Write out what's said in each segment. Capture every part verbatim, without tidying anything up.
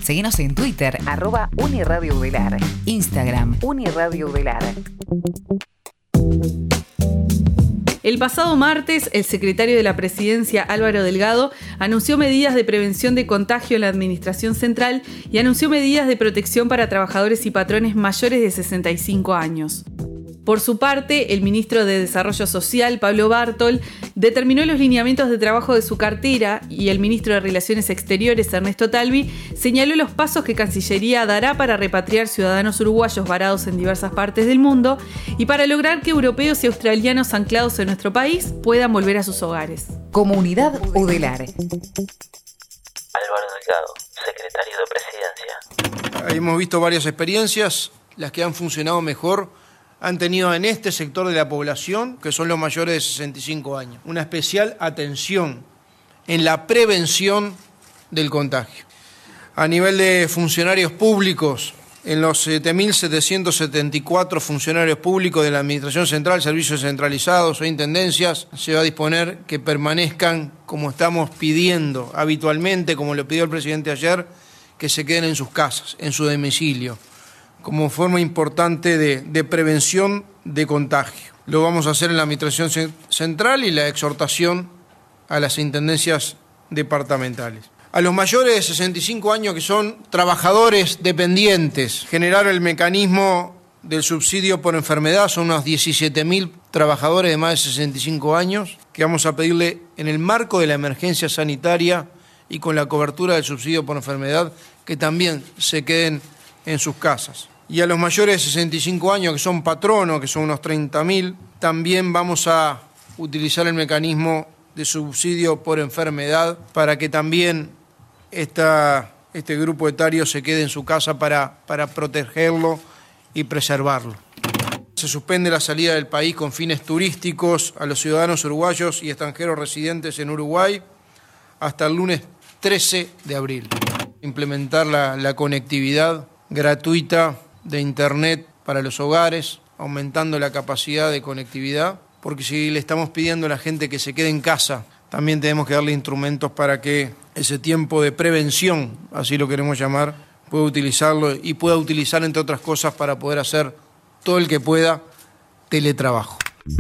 Seguinos en Twitter, arroba Uniradio Udelar. Instagram, Uniradio Udelar. El pasado martes, el secretario de la Presidencia, Álvaro Delgado, anunció medidas de prevención de contagio en la Administración Central y anunció medidas de protección para trabajadores y patrones mayores de sesenta y cinco años. Por su parte, el ministro de Desarrollo Social, Pablo Bartol, determinó los lineamientos de trabajo de su cartera y el ministro de Relaciones Exteriores, Ernesto Talvi, señaló los pasos que Cancillería dará para repatriar ciudadanos uruguayos varados en diversas partes del mundo y para lograr que europeos y australianos anclados en nuestro país puedan volver a sus hogares. Comunidad Udelar. Álvaro Delgado, secretario de Presidencia. Hemos visto varias experiencias, las que han funcionado mejor han tenido en este sector de la población, que son los mayores de sesenta y cinco años, una especial atención en la prevención del contagio. A nivel de funcionarios públicos, en los siete mil setecientos setenta y cuatro funcionarios públicos de la Administración Central, servicios centralizados o intendencias, se va a disponer que permanezcan como estamos pidiendo habitualmente, como lo pidió el presidente ayer, que se queden en sus casas, en su domicilio, como forma importante de, de prevención de contagio. Lo vamos a hacer en la Administración Central y la exhortación a las intendencias departamentales. A los mayores de sesenta y cinco años que son trabajadores dependientes, generar el mecanismo del subsidio por enfermedad, son unos diecisiete mil trabajadores de más de sesenta y cinco años, que vamos a pedirle en el marco de la emergencia sanitaria y con la cobertura del subsidio por enfermedad, que también se queden en sus casas. Y a los mayores de sesenta y cinco años, que son patronos, que son unos treinta mil, también vamos a utilizar el mecanismo de subsidio por enfermedad para que también esta, este grupo etario se quede en su casa para, para protegerlo y preservarlo. Se suspende la salida del país con fines turísticos a los ciudadanos uruguayos y extranjeros residentes en Uruguay hasta el lunes trece de abril. Implementar la, la conectividad gratuita de Internet para los hogares, aumentando la capacidad de conectividad, porque si le estamos pidiendo a la gente que se quede en casa, también tenemos que darle instrumentos para que ese tiempo de prevención, así lo queremos llamar, pueda utilizarlo y pueda utilizar, entre otras cosas, para poder hacer todo el que pueda teletrabajo.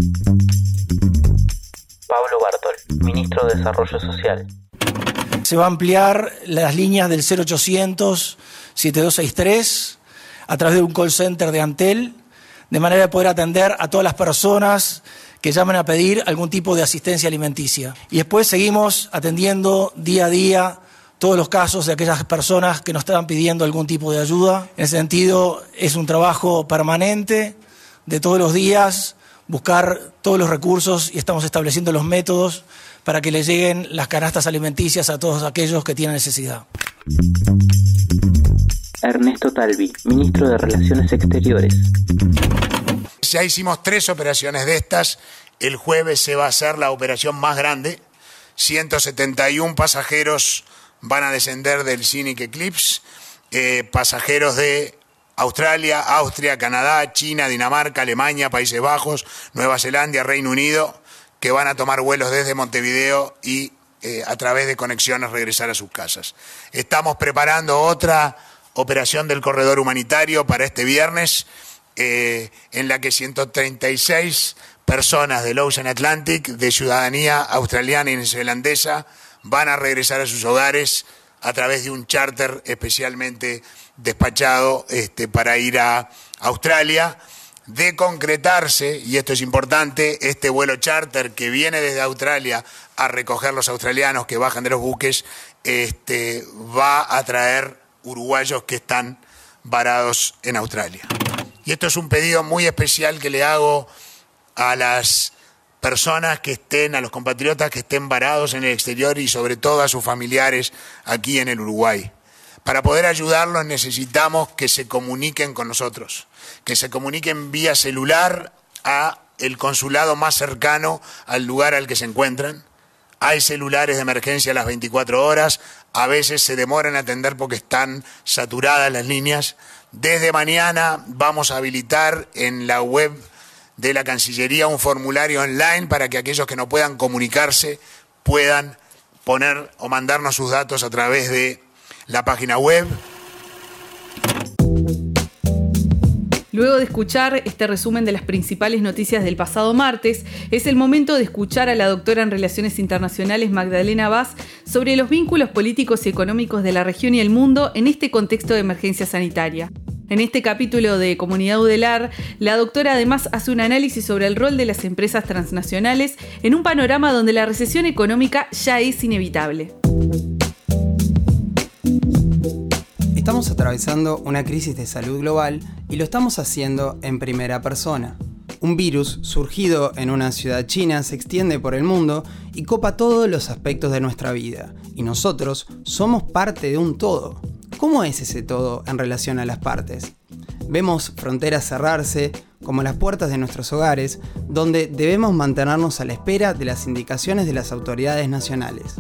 Pablo Bartol, ministro de Desarrollo Social. Se va a ampliar las líneas del cero ochocientos, siete dos seis tres a través de un call center de Antel, de manera de poder atender a todas las personas que llamen a pedir algún tipo de asistencia alimenticia. Y después seguimos atendiendo día a día todos los casos de aquellas personas que nos estaban pidiendo algún tipo de ayuda. En ese sentido, es un trabajo permanente de todos los días, buscar todos los recursos y estamos estableciendo los métodos para que le lleguen las canastas alimenticias a todos aquellos que tienen necesidad. Ernesto Talvi, ministro de Relaciones Exteriores. Ya hicimos tres operaciones de estas. El jueves se va a hacer la operación más grande. ciento setenta y uno pasajeros van a descender del Scenic Eclipse. Eh, pasajeros de Australia, Austria, Canadá, China, Dinamarca, Alemania, Países Bajos, Nueva Zelanda, Reino Unido, que van a tomar vuelos desde Montevideo y eh, a través de conexiones regresar a sus casas. Estamos preparando otra operación del corredor humanitario para este viernes, eh, en la que ciento treinta y seis personas del Ocean Atlantic, de ciudadanía australiana y neozelandesa, van a regresar a sus hogares a través de un charter especialmente despachado este, para ir a Australia. De concretarse, y esto es importante, este vuelo charter que viene desde Australia a recoger los australianos que bajan de los buques, este, va a traer uruguayos que están varados en Australia. Y esto es un pedido muy especial que le hago a las personas que estén, a los compatriotas que estén varados en el exterior y sobre todo a sus familiares aquí en el Uruguay. Para poder ayudarlos necesitamos que se comuniquen con nosotros, que se comuniquen vía celular a el consulado más cercano al lugar al que se encuentran. Hay celulares de emergencia a las veinticuatro horas, a veces se demoran en atender porque están saturadas las líneas. Desde mañana vamos a habilitar en la web de la Cancillería un formulario online para que aquellos que no puedan comunicarse puedan poner o mandarnos sus datos a través de la página web. Luego de escuchar este resumen de las principales noticias del pasado martes, es el momento de escuchar a la doctora en Relaciones Internacionales Magdalena Vaz sobre los vínculos políticos y económicos de la región y el mundo en este contexto de emergencia sanitaria. En este capítulo de Comunidad Udelar, la doctora además hace un análisis sobre el rol de las empresas transnacionales en un panorama donde la recesión económica ya es inevitable. Estamos atravesando una crisis de salud global y lo estamos haciendo en primera persona. Un virus surgido en una ciudad china se extiende por el mundo y copa todos los aspectos de nuestra vida, y nosotros somos parte de un todo. ¿Cómo es ese todo en relación a las partes? Vemos fronteras cerrarse, como las puertas de nuestros hogares, donde debemos mantenernos a la espera de las indicaciones de las autoridades nacionales.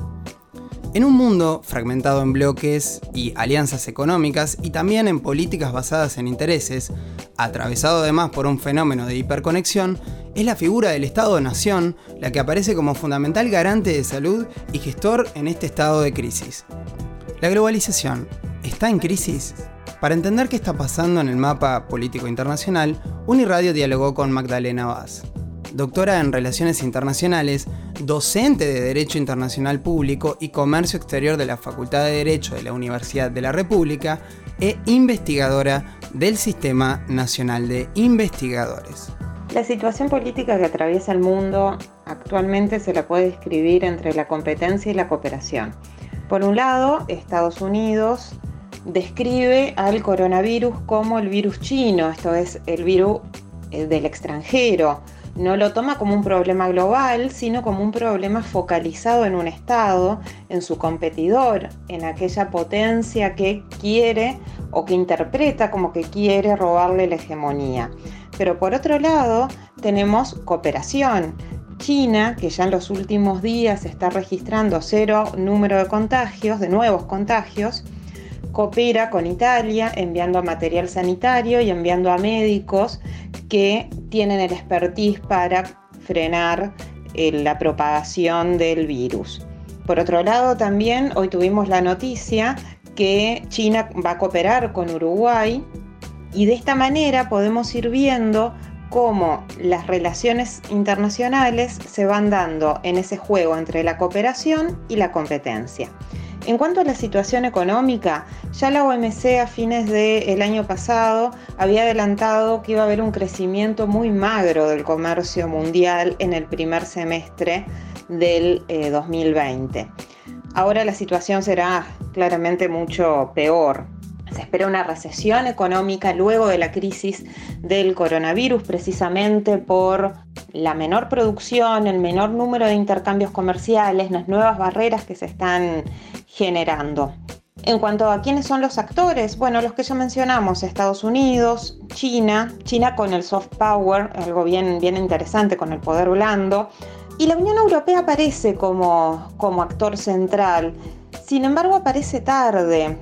En un mundo fragmentado en bloques y alianzas económicas y también en políticas basadas en intereses, atravesado además por un fenómeno de hiperconexión, es la figura del Estado-Nación la que aparece como fundamental garante de salud y gestor en este estado de crisis. La globalización ¿está en crisis? Para entender qué está pasando en el mapa político internacional, Uniradio dialogó con Magdalena Vaz, doctora en Relaciones Internacionales, docente de Derecho Internacional Público y Comercio Exterior de la Facultad de Derecho de la Universidad de la República e investigadora del Sistema Nacional de Investigadores. La situación política que atraviesa el mundo actualmente se la puede describir entre la competencia y la cooperación. Por un lado, Estados Unidos describe al coronavirus como el virus chino, esto es, el virus del extranjero. No lo toma como un problema global, sino como un problema focalizado en un Estado, en su competidor, en aquella potencia que quiere o que interpreta como que quiere robarle la hegemonía. Pero por otro lado, tenemos cooperación. China, que ya en los últimos días está registrando cero número de contagios, de nuevos contagios, coopera con Italia enviando material sanitario y enviando a médicos que tienen el expertise para frenar eh, la propagación del virus. Por otro lado, también hoy tuvimos la noticia que China va a cooperar con Uruguay y de esta manera podemos ir viendo cómo las relaciones internacionales se van dando en ese juego entre la cooperación y la competencia. En cuanto a la situación económica, ya la O M C a fines del año pasado había adelantado que iba a haber un crecimiento muy magro del comercio mundial en el primer semestre del eh, dos mil veinte. Ahora la situación será claramente mucho peor. Se espera una recesión económica luego de la crisis del coronavirus, precisamente por la menor producción, el menor número de intercambios comerciales, las nuevas barreras que se están generando. En cuanto a quiénes son los actores, bueno, los que ya mencionamos, Estados Unidos, China, China con el soft power, algo bien, bien interesante con el poder blando, y la Unión Europea aparece como, como actor central. Sin embargo, aparece tarde,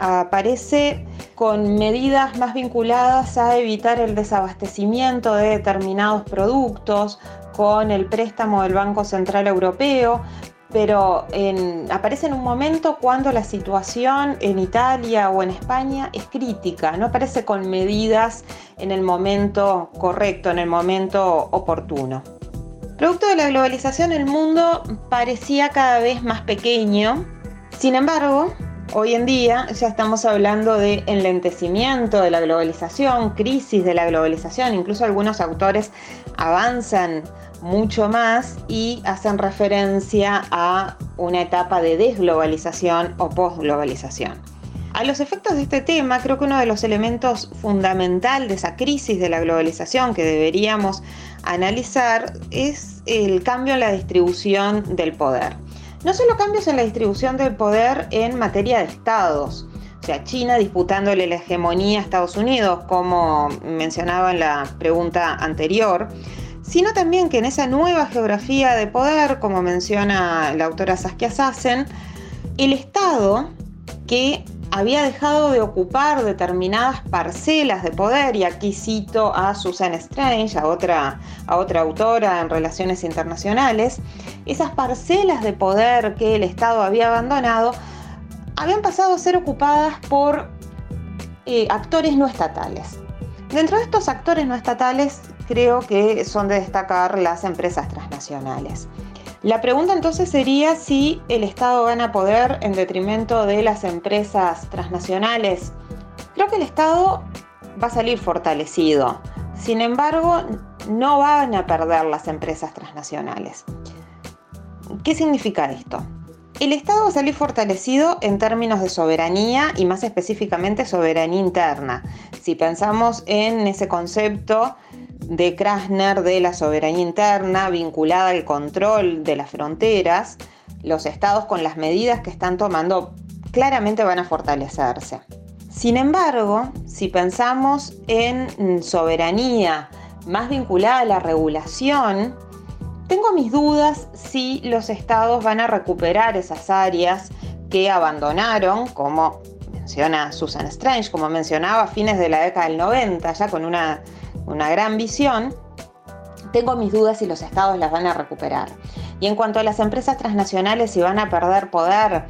aparece con medidas más vinculadas a evitar el desabastecimiento de determinados productos, con el préstamo del Banco Central Europeo, pero en, aparece en un momento cuando la situación en Italia o en España es crítica, no aparece con medidas en el momento correcto, en el momento oportuno. Producto de la globalización, el mundo parecía cada vez más pequeño. Sin embargo, hoy en día ya estamos hablando de enlentecimiento de la globalización, crisis de la globalización, incluso algunos autores avanzan mucho más y hacen referencia a una etapa de desglobalización o posglobalización. A los efectos de este tema, creo que uno de los elementos fundamentales de esa crisis de la globalización que deberíamos analizar es el cambio en la distribución del poder. No solo cambios en la distribución del poder en materia de estados, o sea, China disputándole la hegemonía a Estados Unidos, como mencionaba en la pregunta anterior, sino también que en esa nueva geografía de poder, como menciona la autora Saskia Sassen, el Estado que había dejado de ocupar determinadas parcelas de poder, y aquí cito a Susan Strange, a otra, a otra autora en relaciones internacionales, esas parcelas de poder que el Estado había abandonado habían pasado a ser ocupadas por eh, actores no estatales. Dentro de estos actores no estatales, creo que son de destacar las empresas transnacionales. La pregunta entonces sería si el Estado gana poder en detrimento de las empresas transnacionales. Creo que el Estado va a salir fortalecido. Sin embargo, no van a perder las empresas transnacionales. ¿Qué significa esto? El Estado va a salir fortalecido en términos de soberanía y más específicamente soberanía interna. Si pensamos en ese concepto de Krasner de la soberanía interna vinculada al control de las fronteras, los estados con las medidas que están tomando claramente van a fortalecerse. Sin embargo, si pensamos en soberanía más vinculada a la regulación, tengo mis dudas si los estados van a recuperar esas áreas que abandonaron, como menciona Susan Strange, como mencionaba a fines de la década del noventa, ya con una, una gran visión. Tengo mis dudas si los estados las van a recuperar. Y en cuanto a las empresas transnacionales, si van a perder poder,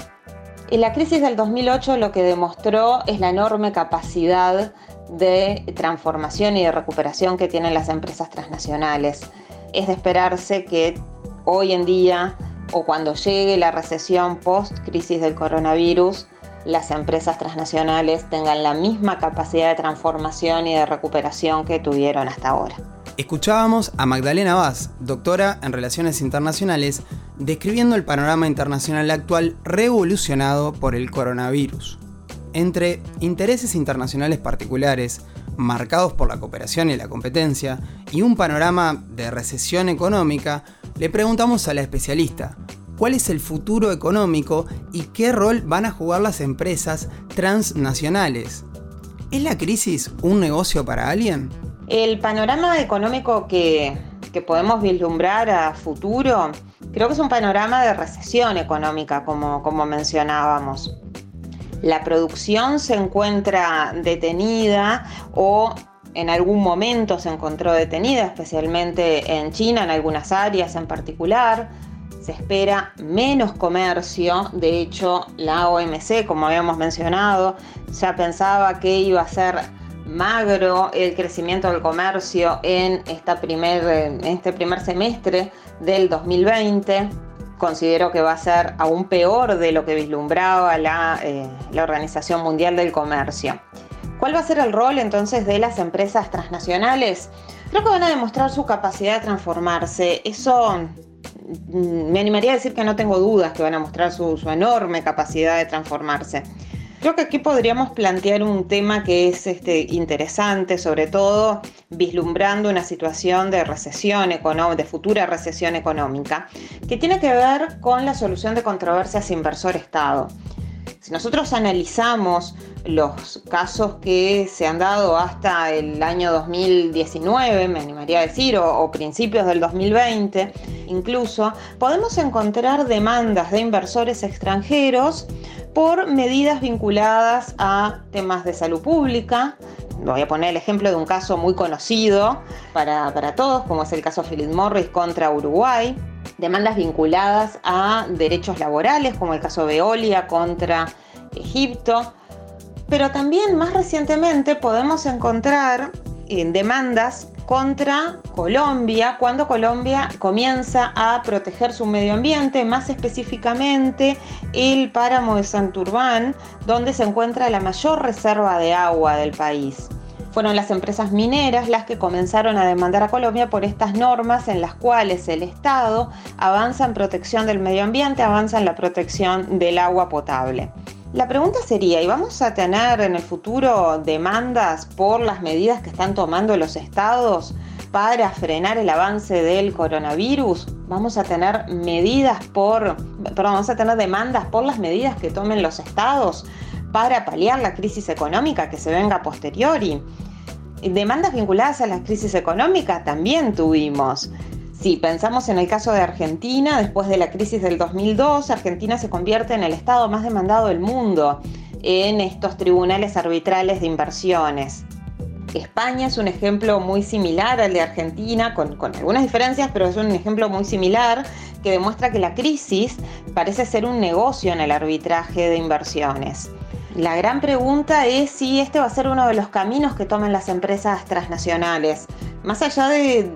en la crisis del dos mil ocho lo que demostró es la enorme capacidad de transformación y de recuperación que tienen las empresas transnacionales. Es de esperarse que hoy en día o cuando llegue la recesión post-crisis del coronavirus, las empresas transnacionales tengan la misma capacidad de transformación y de recuperación que tuvieron hasta ahora. Escuchábamos a Magdalena Vaz, doctora en Relaciones Internacionales, describiendo el panorama internacional actual revolucionado por el coronavirus. Entre intereses internacionales particulares, marcados por la cooperación y la competencia, y un panorama de recesión económica, le preguntamos a la especialista, ¿cuál es el futuro económico y qué rol van a jugar las empresas transnacionales? ¿Es la crisis un negocio para alguien? El panorama económico que, que podemos vislumbrar a futuro, creo que es un panorama de recesión económica, como, como mencionábamos. La producción se encuentra detenida o en algún momento se encontró detenida, especialmente en China, en algunas áreas en particular. Se espera menos comercio. De hecho, la O M C, como habíamos mencionado, ya pensaba que iba a ser magro el crecimiento del comercio en, esta primer, en este primer semestre del dos mil veinte. Considero que va a ser aún peor de lo que vislumbraba la, eh, la Organización Mundial del Comercio. ¿Cuál va a ser el rol entonces de las empresas transnacionales? Creo que van a demostrar su capacidad de transformarse. Eso me animaría a decir que no tengo dudas que van a mostrar su, su enorme capacidad de transformarse. Creo que aquí podríamos plantear un tema que es este, interesante, sobre todo vislumbrando una situación de recesión económica, de futura recesión económica, que tiene que ver con la solución de controversias inversor-Estado. Si nosotros analizamos los casos que se han dado hasta el año dos mil diecinueve, me animaría a decir, o, o principios del dos mil veinte, incluso, podemos encontrar demandas de inversores extranjeros por medidas vinculadas a temas de salud pública. Voy a poner el ejemplo de un caso muy conocido para, para todos, como es el caso Philip Morris contra Uruguay. Demandas vinculadas a derechos laborales, como el caso Veolia contra Egipto. Pero también más recientemente podemos encontrar eh, demandas contra Colombia, cuando Colombia comienza a proteger su medio ambiente, más específicamente el páramo de Santurbán, donde se encuentra la mayor reserva de agua del país. Fueron las empresas mineras las que comenzaron a demandar a Colombia por estas normas en las cuales el Estado avanza en protección del medio ambiente, avanza en la protección del agua potable. La pregunta sería, ¿y vamos a tener en el futuro demandas por las medidas que están tomando los estados para frenar el avance del coronavirus? ¿Vamos a tener medidas por, perdón, vamos a tener demandas por las medidas que tomen los estados para paliar la crisis económica que se venga a posteriori? Demandas vinculadas a la crisis económica también tuvimos. Si pensamos en el caso de Argentina, después de la crisis del dos mil dos, Argentina se convierte en el estado más demandado del mundo en estos tribunales arbitrales de inversiones. España es un ejemplo muy similar al de Argentina, con, con algunas diferencias, pero es un ejemplo muy similar que demuestra que la crisis parece ser un negocio en el arbitraje de inversiones. La gran pregunta es si este va a ser uno de los caminos que tomen las empresas transnacionales. Más allá de,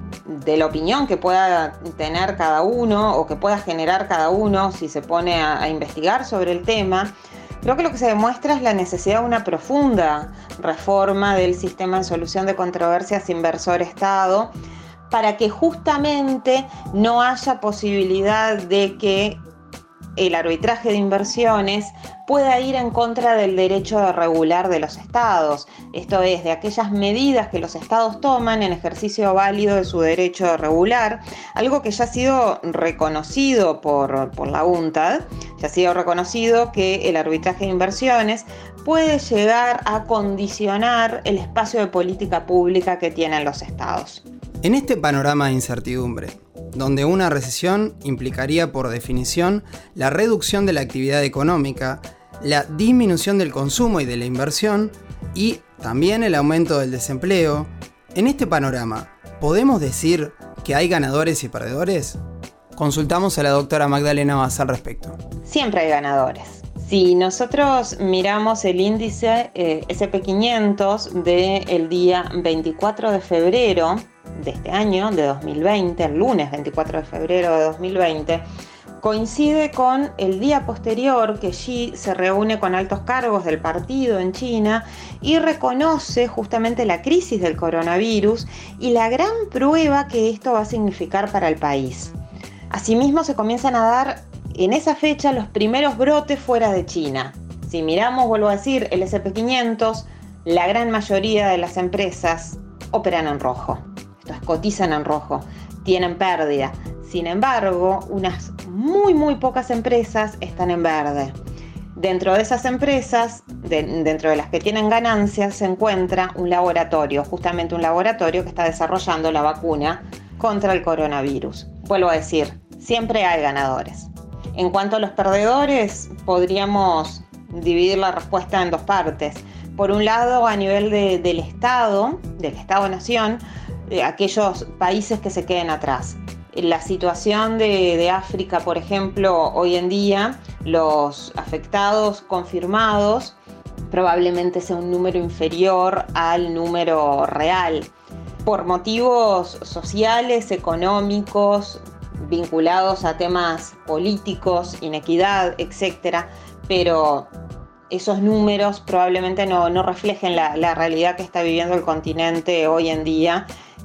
de la opinión que pueda tener cada uno o que pueda generar cada uno si se pone a, a investigar sobre el tema, creo que lo que se demuestra es la necesidad de una profunda reforma del sistema de solución de controversias inversor-Estado para que justamente no haya posibilidad de que el arbitraje de inversiones pueda ir en contra del derecho de regular de los estados, esto es, de aquellas medidas que los estados toman en ejercicio válido de su derecho de regular, algo que ya ha sido reconocido por, por la UNTAD, ya ha sido reconocido que el arbitraje de inversiones puede llegar a condicionar el espacio de política pública que tienen los estados. En este panorama de incertidumbre, donde una recesión implicaría por definición la reducción de la actividad económica, la disminución del consumo y de la inversión y también el aumento del desempleo, en este panorama, ¿podemos decir que hay ganadores y perdedores? Consultamos a la doctora Magdalena Vaz al respecto. Siempre hay ganadores. Si nosotros miramos el índice eh, ese and pe quinientos del día veinticuatro de febrero de este año, de dos mil veinte, el lunes veinticuatro de febrero de dos mil veinte, coincide con el día posterior que Xi se reúne con altos cargos del partido en China y reconoce justamente la crisis del coronavirus y la gran prueba que esto va a significar para el país. Asimismo, se comienzan a dar en esa fecha los primeros brotes fuera de China. Si miramos, vuelvo a decir, el ese and pe quinientos, la gran mayoría de las empresas operan en rojo. Estas cotizan en rojo, tienen pérdida. Sin embargo, unas muy muy pocas empresas están en verde. Dentro de esas empresas, de, dentro de las que tienen ganancias, se encuentra un laboratorio, justamente un laboratorio que está desarrollando la vacuna contra el coronavirus. Vuelvo a decir, siempre hay ganadores. En cuanto a los perdedores, podríamos dividir la respuesta en dos partes. Por un lado, a nivel de, del Estado, del Estado-Nación, eh, aquellos países que se queden atrás. La situación de, de África, por ejemplo, hoy en día, los afectados confirmados probablemente sea un número inferior al número real, por motivos sociales, económicos, vinculados a temas políticos, inequidad, etcétera, pero esos números probablemente no, no reflejen la, la realidad que está viviendo el continente hoy en día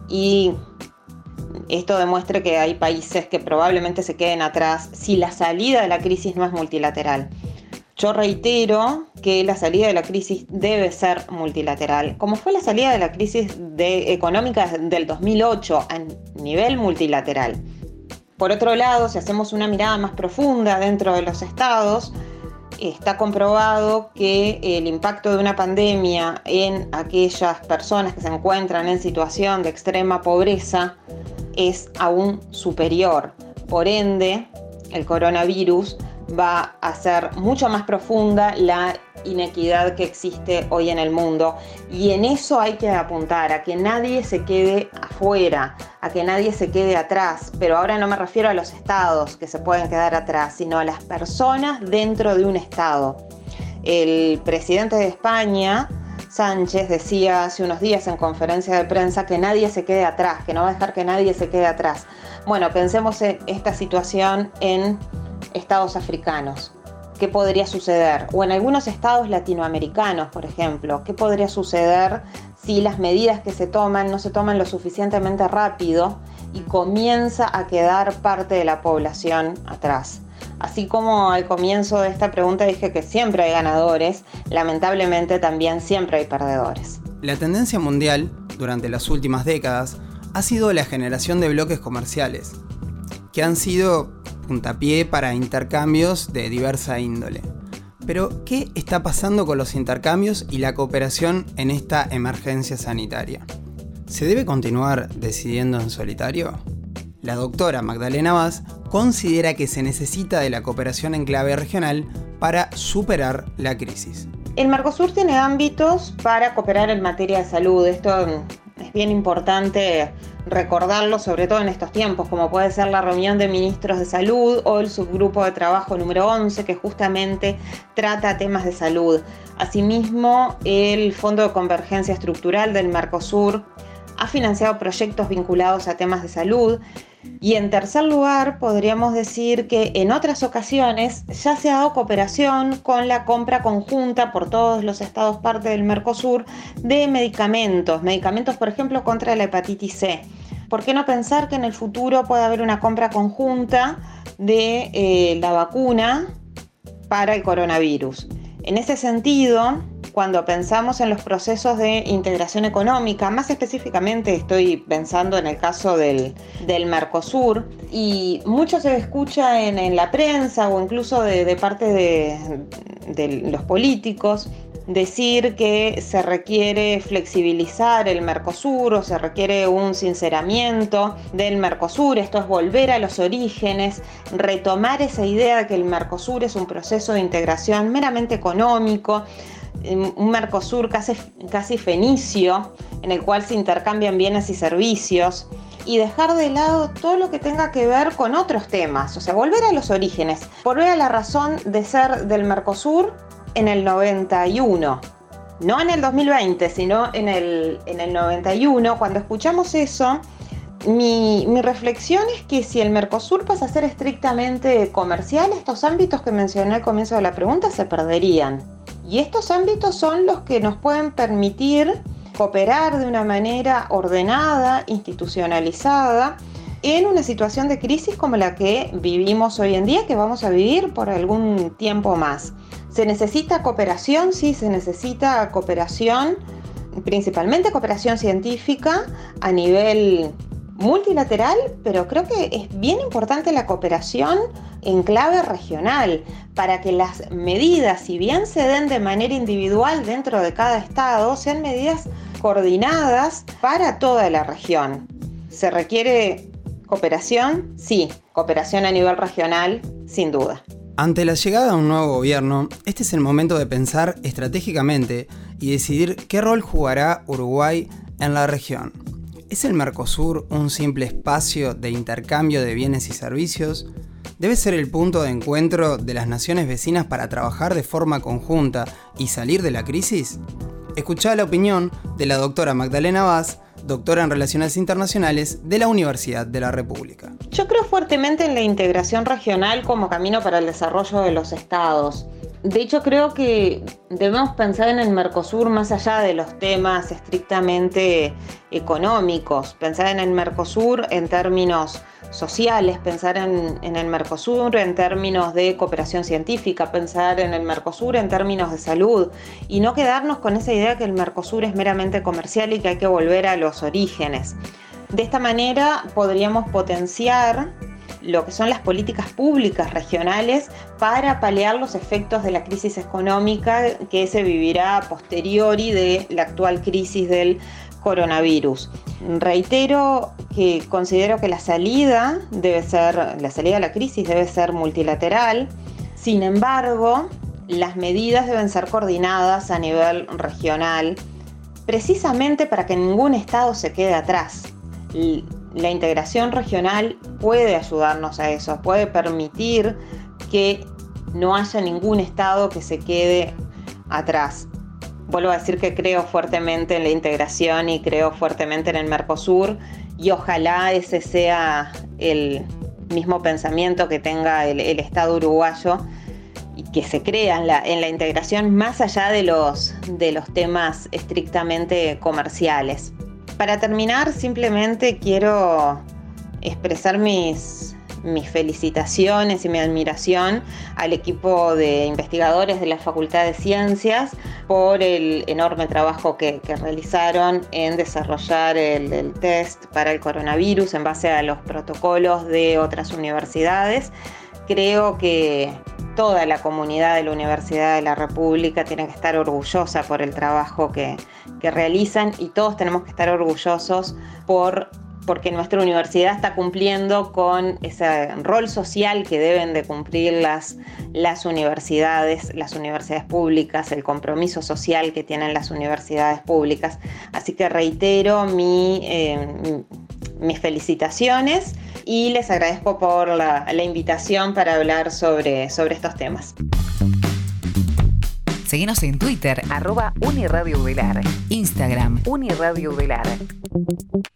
y esto demuestra que hay países que probablemente se queden atrás si la salida de la crisis no es multilateral. Yo reitero que la salida de la crisis debe ser multilateral, como fue la salida de la crisis de, económica del dos mil ocho a nivel multilateral. Por otro lado, si hacemos una mirada más profunda dentro de los estados, está comprobado que el impacto de una pandemia en aquellas personas que se encuentran en situación de extrema pobreza es aún superior. Por ende, el coronavirus va a hacer mucho más profunda la inequidad que existe hoy en el mundo y en eso hay que apuntar, a que nadie se quede afuera, a que nadie se quede atrás, pero ahora no me refiero a los estados que se pueden quedar atrás, sino a las personas dentro de un estado. El presidente de España, Sánchez, decía hace unos días en conferencia de prensa que nadie se quede atrás, que no va a dejar que nadie se quede atrás. Bueno, pensemos en esta situación en estados africanos. ¿Qué podría suceder? O en algunos estados latinoamericanos, por ejemplo, ¿qué podría suceder si las medidas que se toman no se toman lo suficientemente rápido y comienza a quedar parte de la población atrás? Así como al comienzo de esta pregunta dije que siempre hay ganadores, lamentablemente también siempre hay perdedores. La tendencia mundial, durante las últimas décadas, ha sido la generación de bloques comerciales, que han sido puntapié para intercambios de diversa índole. Pero, ¿qué está pasando con los intercambios y la cooperación en esta emergencia sanitaria? ¿Se debe continuar decidiendo en solitario? La doctora Magdalena Vaz considera que se necesita de la cooperación en clave regional para superar la crisis. El Mercosur tiene ámbitos para cooperar en materia de salud. Esto es bien importante recordarlo, sobre todo en estos tiempos, como puede ser la reunión de ministros de salud o el subgrupo de trabajo número once, que justamente trata temas de salud. Asimismo, el Fondo de Convergencia Estructural del Mercosur ha financiado proyectos vinculados a temas de salud. Y en tercer lugar, podríamos decir que en otras ocasiones ya se ha dado cooperación con la compra conjunta por todos los estados parte del Mercosur de medicamentos, medicamentos por ejemplo contra la hepatitis C. ¿Por qué no pensar que en el futuro puede haber una compra conjunta de eh, la vacuna para el coronavirus? En ese sentido, cuando pensamos en los procesos de integración económica, más específicamente estoy pensando en el caso del, del Mercosur, y mucho se escucha en, en la prensa o incluso de, de parte de, de los políticos decir que se requiere flexibilizar el Mercosur o se requiere un sinceramiento del Mercosur. Esto es volver a los orígenes, retomar esa idea de que el Mercosur es un proceso de integración meramente económico, un Mercosur casi, casi fenicio, en el cual se intercambian bienes y servicios, y dejar de lado todo lo que tenga que ver con otros temas, o sea, volver a los orígenes, volver a la razón de ser del Mercosur en el noventa y uno, no en el dos mil veinte, sino en el, en el noventa y uno. Cuando escuchamos eso, mi, mi reflexión es que si el Mercosur pasa a ser estrictamente comercial, estos ámbitos que mencioné al comienzo de la pregunta se perderían. Y estos ámbitos son los que nos pueden permitir cooperar de una manera ordenada, institucionalizada, en una situación de crisis como la que vivimos hoy en día, que vamos a vivir por algún tiempo más. ¿Se necesita cooperación? Sí, se necesita cooperación, principalmente cooperación científica a nivel multilateral, pero creo que es bien importante la cooperación en clave regional, para que las medidas, si bien se den de manera individual dentro de cada estado, sean medidas coordinadas para toda la región. ¿Se requiere cooperación? Sí, cooperación a nivel regional, sin duda. Ante la llegada de un nuevo gobierno, este es el momento de pensar estratégicamente y decidir qué rol jugará Uruguay en la región. ¿Es el Mercosur un simple espacio de intercambio de bienes y servicios? ¿Debe ser el punto de encuentro de las naciones vecinas para trabajar de forma conjunta y salir de la crisis? Escuchá la opinión de la doctora Magdalena Vaz, doctora en Relaciones Internacionales de la Universidad de la República. Yo creo fuertemente en la integración regional como camino para el desarrollo de los estados. De hecho, creo que debemos pensar en el Mercosur más allá de los temas estrictamente económicos. Pensar en el Mercosur en términos sociales, pensar en, en el Mercosur en términos de cooperación científica, pensar en el Mercosur en términos de salud, y no quedarnos con esa idea que el Mercosur es meramente comercial y que hay que volver a los orígenes. De esta manera podríamos potenciar lo que son las políticas públicas regionales para paliar los efectos de la crisis económica que se vivirá a posteriori de la actual crisis del coronavirus. Reitero que considero que la salida debe ser, la salida de la crisis debe ser multilateral. Sin embargo, las medidas deben ser coordinadas a nivel regional, precisamente para que ningún estado se quede atrás. La integración regional puede ayudarnos a eso, puede permitir que no haya ningún estado que se quede atrás. Vuelvo a decir que creo fuertemente en la integración y creo fuertemente en el Mercosur, y ojalá ese sea el mismo pensamiento que tenga el, el Estado uruguayo y que se crea en la, en la integración más allá de los, de los temas estrictamente comerciales. Para terminar, simplemente quiero expresar mis, mis felicitaciones y mi admiración al equipo de investigadores de la Facultad de Ciencias por el enorme trabajo que, que realizaron en desarrollar el, el test para el coronavirus en base a los protocolos de otras universidades. Creo que toda la comunidad de la Universidad de la República tiene que estar orgullosa por el trabajo que, que realizan, y todos tenemos que estar orgullosos por porque nuestra universidad está cumpliendo con ese rol social que deben de cumplir las, las universidades, las universidades públicas, el compromiso social que tienen las universidades públicas. Así que reitero mi, eh, mis felicitaciones y les agradezco por la, la invitación para hablar sobre, sobre estos temas. Seguinos en Twitter, arroba Uniradio Udelar, Instagram, Uniradio Udelar.